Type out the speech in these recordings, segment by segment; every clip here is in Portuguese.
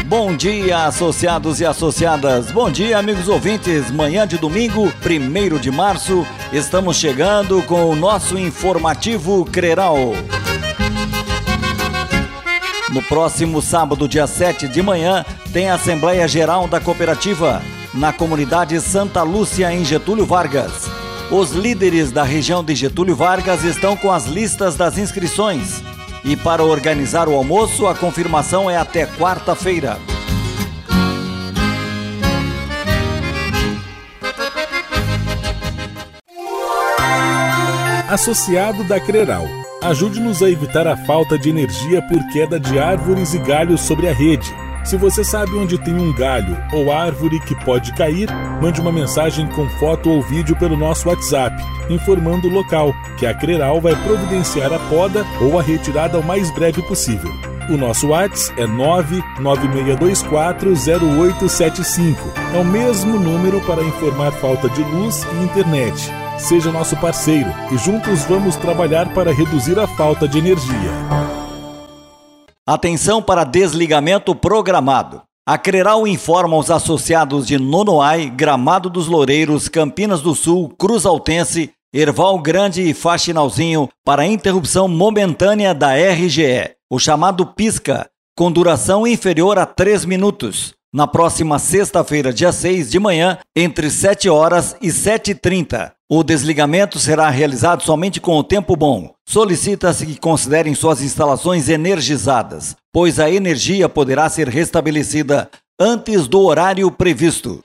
Bom dia, associados e associadas. Bom dia, amigos ouvintes. Manhã de domingo, 1º de março, estamos chegando com o nosso informativo CRERAL. No próximo sábado, dia 7 de manhã, tem a Assembleia Geral da Cooperativa, na comunidade Santa Lúcia, em Getúlio Vargas. Os líderes da região de Getúlio Vargas estão com as listas das inscrições. E para organizar o almoço, a confirmação é até quarta-feira. Associado da CRERAL, ajude-nos a evitar a falta de energia por queda de árvores e galhos sobre a rede. Se você sabe onde tem um galho ou árvore que pode cair, mande uma mensagem com foto ou vídeo pelo nosso WhatsApp, informando o local, que a CRERAL vai providenciar a poda ou a retirada o mais breve possível. O nosso WhatsApp é 996240875. É o mesmo número para informar falta de luz e internet. Seja nosso parceiro e juntos vamos trabalhar para reduzir a falta de energia. Atenção para desligamento programado. A CRERAL informa os associados de Nonoai, Gramado dos Loureiros, Campinas do Sul, Cruz Altense, Erval Grande e Faxinalzinho para interrupção momentânea da RGE, o chamado pisca, com duração inferior a 3 minutos. Na próxima sexta-feira, dia 6 de manhã, entre 7 horas e 7h30. O desligamento será realizado somente com o tempo bom. Solicita-se que considerem suas instalações energizadas, pois a energia poderá ser restabelecida antes do horário previsto.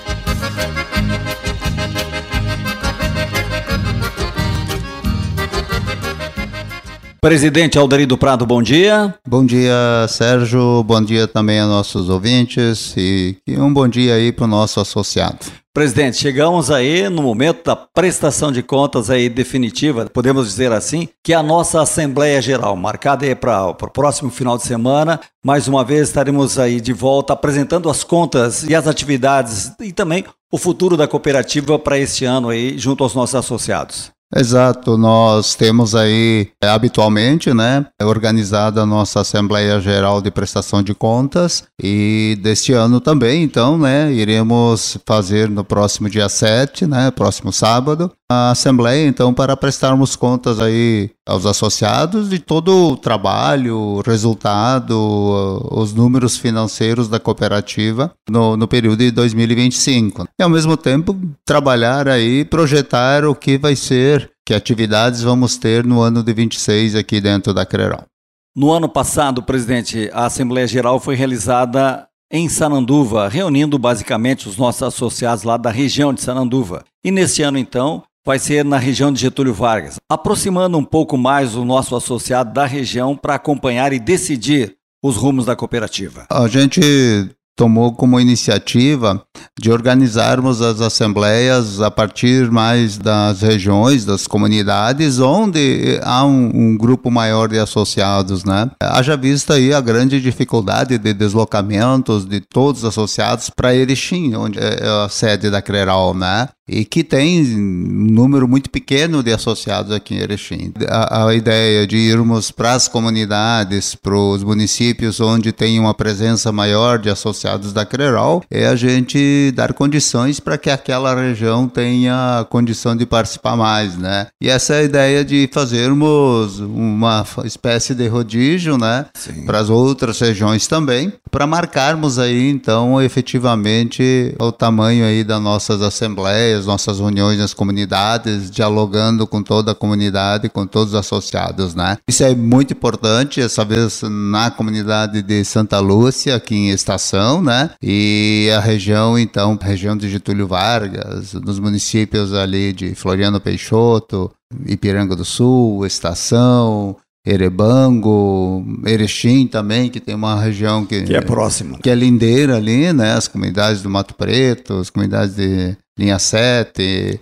Presidente Alderido Prado, bom dia. Bom dia, Sérgio. Bom dia também a nossos ouvintes e um bom dia aí para o nosso associado. Presidente, chegamos aí no momento da prestação de contas aí definitiva, podemos dizer assim, que é a nossa Assembleia Geral, marcada aí para o próximo final de semana. Mais uma vez estaremos aí de volta apresentando as contas e as atividades e também o futuro da cooperativa para este ano aí junto aos nossos associados. Exato, nós temos aí habitualmente, organizada a nossa Assembleia Geral de Prestação de Contas e deste ano também, então, iremos fazer no próximo dia 7, próximo sábado, a Assembleia, então, para prestarmos contas aí aos associados de todo o trabalho, resultado, os números financeiros da cooperativa no período de 2025. E, ao mesmo tempo, trabalhar aí, projetar o que vai ser, que atividades vamos ter no ano de 26 aqui dentro da CRERAL. No ano passado, presidente, a Assembleia Geral foi realizada em Sananduva, reunindo basicamente os nossos associados lá da região de Sananduva. E neste ano, então, vai ser na região de Getúlio Vargas, aproximando um pouco mais o nosso associado da região para acompanhar e decidir os rumos da cooperativa. A gente tomou como iniciativa de organizarmos as assembleias a partir mais das regiões, das comunidades, onde há um grupo maior de associados, Haja vista aí a grande dificuldade de deslocamentos de todos os associados para Erechim, onde é a sede da CRERAL, e que tem um número muito pequeno de associados aqui em Erechim. A ideia de irmos para as comunidades, para os municípios onde tem uma presença maior de associados da CRERAL, é a gente dar condições para que aquela região tenha condição de participar mais, E essa é a ideia de fazermos uma espécie de rodízio, para as outras regiões também, para marcarmos aí, então, efetivamente, o tamanho aí das nossas assembleias, nossas reuniões nas comunidades, dialogando com toda a comunidade, com todos os associados, Isso é muito importante, essa vez na comunidade de Santa Lúcia, aqui em Estação, E a região, então, região de Getúlio Vargas, nos municípios ali de Floriano Peixoto, Ipiranga do Sul, Estação, Erebango, Erechim também, que tem uma região que é próxima, que é lindeira ali, as comunidades do Mato Preto, as comunidades de Linha 7,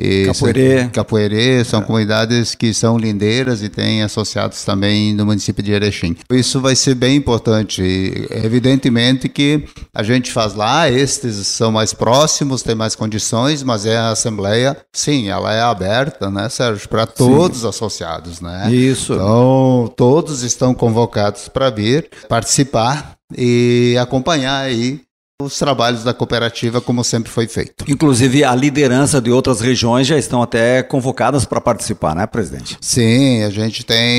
Capoeirê, são comunidades que são lindeiras e têm associados também no município de Erechim. Isso vai ser bem importante. Evidentemente que a gente faz lá, estes são mais próximos, têm mais condições, mas a Assembleia, sim, ela é aberta, né, Sérgio, para todos os associados, né? Isso. Então, todos estão convocados para vir participar e acompanhar aí os trabalhos da cooperativa, como sempre foi feito. Inclusive, a liderança de outras regiões já estão até convocadas para participar, né, presidente? Sim, a gente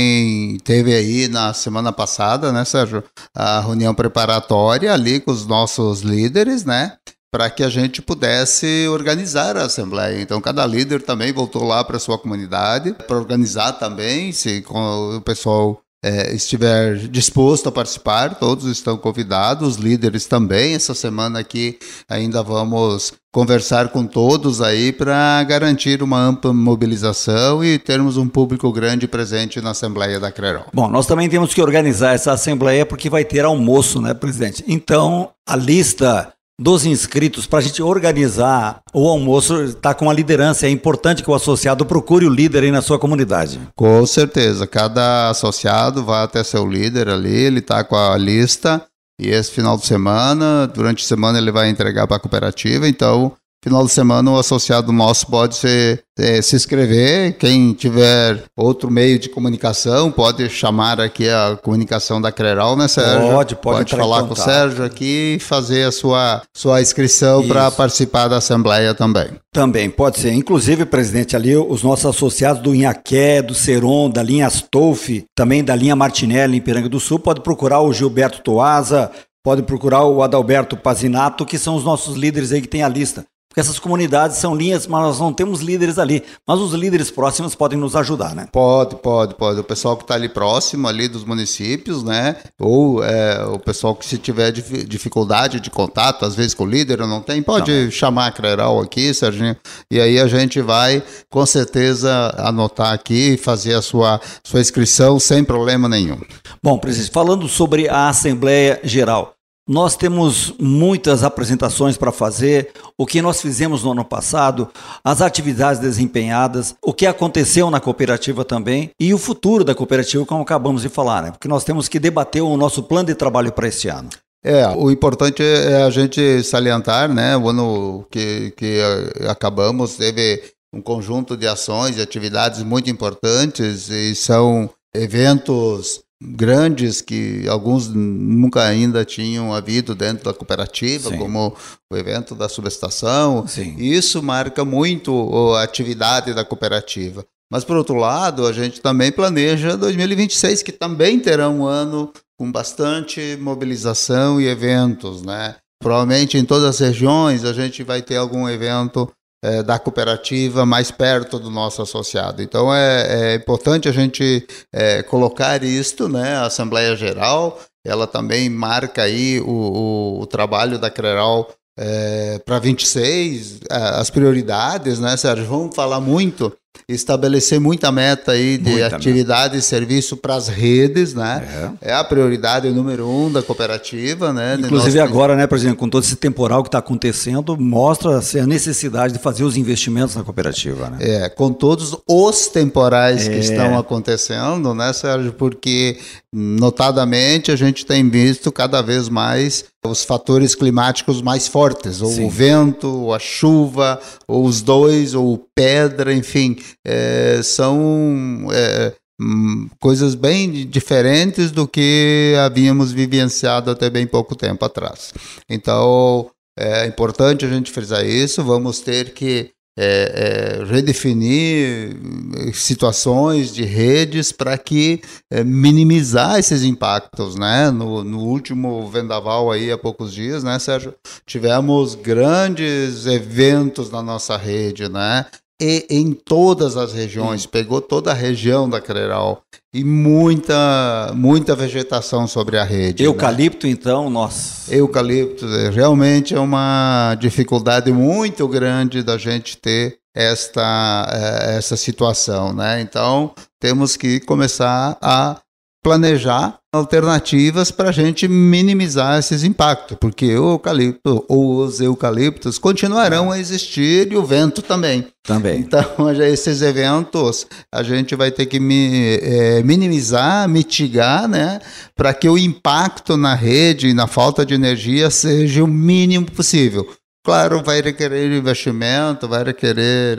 teve aí na semana passada, né, Sérgio, a reunião preparatória ali com os nossos líderes, né, para que a gente pudesse organizar a Assembleia. Então, cada líder também voltou lá para a sua comunidade, para organizar também, se o pessoal estiver disposto a participar, todos estão convidados, os líderes também. Essa semana aqui ainda vamos conversar com todos aí para garantir uma ampla mobilização e termos um público grande presente na Assembleia da CRERAL. Bom, nós também temos que organizar essa Assembleia porque vai ter almoço, né, presidente? Então, a lista dos inscritos para a gente organizar o almoço está com a liderança. É importante que o associado procure o líder aí na sua comunidade. Com certeza, cada associado vai até seu líder ali, ele está com a lista e esse final de semana, durante a semana ele vai entregar para a cooperativa. Então, final de semana o associado nosso pode se inscrever. Quem tiver outro meio de comunicação pode chamar aqui a comunicação da CRERAL, né, Sérgio? Pode falar com o Sérgio aqui e fazer a sua inscrição para participar da Assembleia também. Também pode ser. Inclusive, presidente, ali os nossos associados do Inhaqué, do Seron, da linha Astolfi, também da linha Martinelli em Piranga do Sul, pode procurar o Gilberto Toaza, pode procurar o Adalberto Pazinato, que são os nossos líderes aí que tem a lista. Porque essas comunidades são linhas, mas nós não temos líderes ali. Mas os líderes próximos podem nos ajudar, né? Pode. O pessoal que está ali próximo, ali dos municípios, né? Ou o pessoal que se tiver dificuldade de contato, às vezes com o líder ou não tem, pode chamar a CRERAL aqui, Serginho. E aí a gente vai, com certeza, anotar aqui e fazer a sua inscrição sem problema nenhum. Bom, presidente, falando sobre a Assembleia Geral, nós temos muitas apresentações para fazer, o que nós fizemos no ano passado, as atividades desempenhadas, o que aconteceu na cooperativa também e o futuro da cooperativa, como acabamos de falar, né? Porque nós temos que debater o nosso plano de trabalho para este ano. O importante é a gente salientar, né? O ano que acabamos teve um conjunto de ações e atividades muito importantes e são eventos grandes que alguns nunca ainda tinham havido dentro da cooperativa, sim, como o evento da subestação. Sim. Isso marca muito a atividade da cooperativa. Mas, por outro lado, a gente também planeja 2026, que também terá um ano com bastante mobilização e eventos, né? Provavelmente em todas as regiões a gente vai ter algum evento da cooperativa mais perto do nosso associado. Então é importante a gente colocar isto, né? A Assembleia Geral, ela também marca aí o trabalho da CRERAL para 26, as prioridades, né, Sérgio? Vamos falar muito, estabelecer muita meta aí de atividade e serviço para as redes, né? É a prioridade número 1 da cooperativa, né? Inclusive agora, né, presidente, com todo esse temporal que está acontecendo, mostra-se a necessidade de fazer os investimentos na cooperativa, né? Com todos os temporais que estão acontecendo, né, Sérgio? Porque, notadamente, a gente tem visto cada vez mais os fatores climáticos mais fortes, ou o vento, ou a chuva, ou os dois, ou pedra, enfim, são coisas bem diferentes do que havíamos vivenciado até bem pouco tempo atrás. Então, é importante a gente frisar isso. Vamos ter que redefinir situações de redes para que minimizar esses impactos, né? No último vendaval aí há poucos dias, né, Sérgio, tivemos grandes eventos na nossa rede, né? E em todas as regiões, pegou toda a região da CRERAL e muita vegetação sobre a rede. Eucalipto, né? Então, nossa. Eucalipto, realmente é uma dificuldade muito grande da gente ter essa situação, né? Então, temos que começar a planejar alternativas para a gente minimizar esses impactos, porque o eucalipto ou os eucaliptos continuarão a existir e o vento também. Então, esses eventos a gente vai ter que minimizar, mitigar, né, para que o impacto na rede e na falta de energia seja o mínimo possível. Claro, vai requerer investimento, vai requerer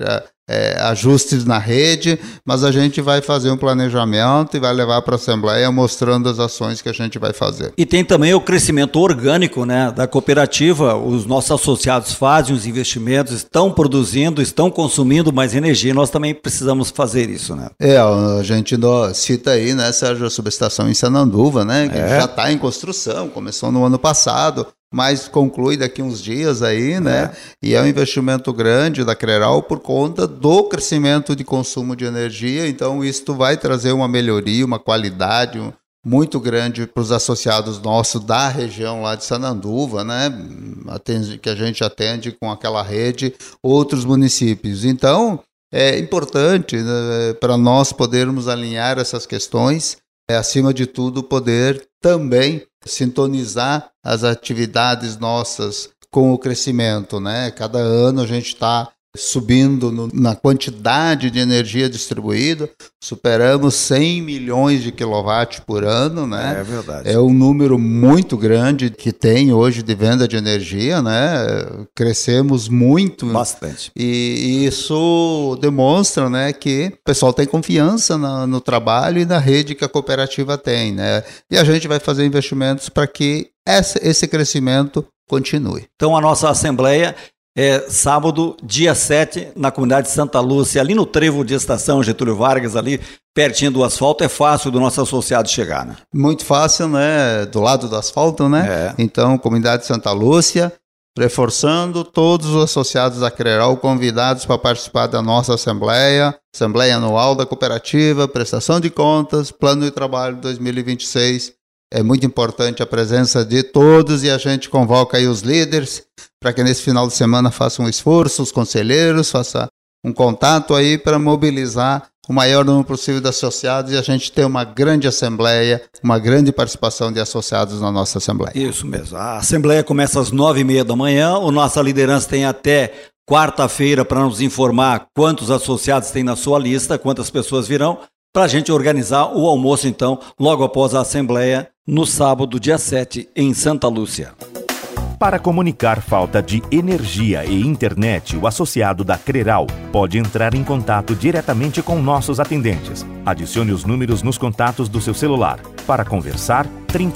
ajustes na rede, mas a gente vai fazer um planejamento e vai levar para a Assembleia mostrando as ações que a gente vai fazer. E tem também o crescimento orgânico, né, da cooperativa. Os nossos associados fazem os investimentos, estão produzindo, estão consumindo mais energia, e nós também precisamos fazer isso, né? A gente cita aí, né, Sérgio, a subestação em Sananduva, né, que já está em construção, começou no ano passado, mas conclui daqui uns dias aí, né? E é um investimento grande da Creral por conta do crescimento de consumo de energia. Então, isso vai trazer uma melhoria, uma qualidade muito grande para os associados nossos da região lá de Sananduva, né? Que a gente atende com aquela rede outros municípios. Então, é importante, né, para nós podermos alinhar essas questões, acima de tudo, poder também sintonizar as atividades nossas com o crescimento, né? Cada ano a gente está subindo na quantidade de energia distribuída, superamos 100 milhões de quilowatts por ano, né? É verdade. É um número muito grande que tem hoje de venda de energia, né? Crescemos muito. Bastante. E isso demonstra, né, que o pessoal tem confiança no trabalho e na rede que a cooperativa tem, né? E a gente vai fazer investimentos para que esse crescimento continue. Então, a nossa Assembleia é sábado, dia 7, na comunidade de Santa Lúcia, ali no trevo de estação Getúlio Vargas, ali pertinho do asfalto. É fácil do nosso associado chegar, né? Muito fácil, né? Do lado do asfalto, né? Então, comunidade de Santa Lúcia, reforçando todos os associados da Creral convidados para participar da nossa Assembleia Anual da Cooperativa, prestação de contas, plano de trabalho 2026. É muito importante a presença de todos e a gente convoca aí os líderes para que nesse final de semana façam um esforço, os conselheiros, façam um contato aí para mobilizar o maior número possível de associados e a gente ter uma grande assembleia, uma grande participação de associados na nossa Assembleia. Isso mesmo. A Assembleia começa às 9h30 da manhã, a nossa liderança tem até quarta-feira para nos informar quantos associados tem na sua lista, quantas pessoas virão, para a gente organizar o almoço, então, logo após a Assembleia, no sábado, dia 7, em Santa Lúcia. Para comunicar falta de energia e internet, o associado da Creral pode entrar em contato diretamente com nossos atendentes. Adicione os números nos contatos do seu celular. Para conversar,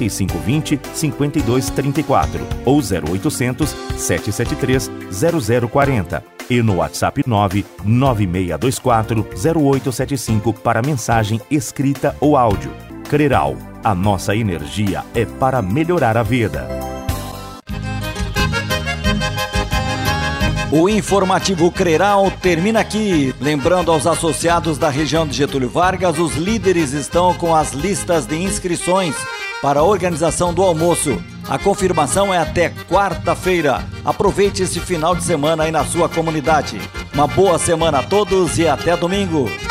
3520-5234 ou 0800 773 0040. E no WhatsApp 99624-0875 para mensagem escrita ou áudio. Creral, a nossa energia é para melhorar a vida. O informativo Creral termina aqui. Lembrando aos associados da região de Getúlio Vargas, os líderes estão com as listas de inscrições para a organização do almoço. A confirmação é até quarta-feira. Aproveite esse final de semana aí na sua comunidade. Uma boa semana a todos e até domingo.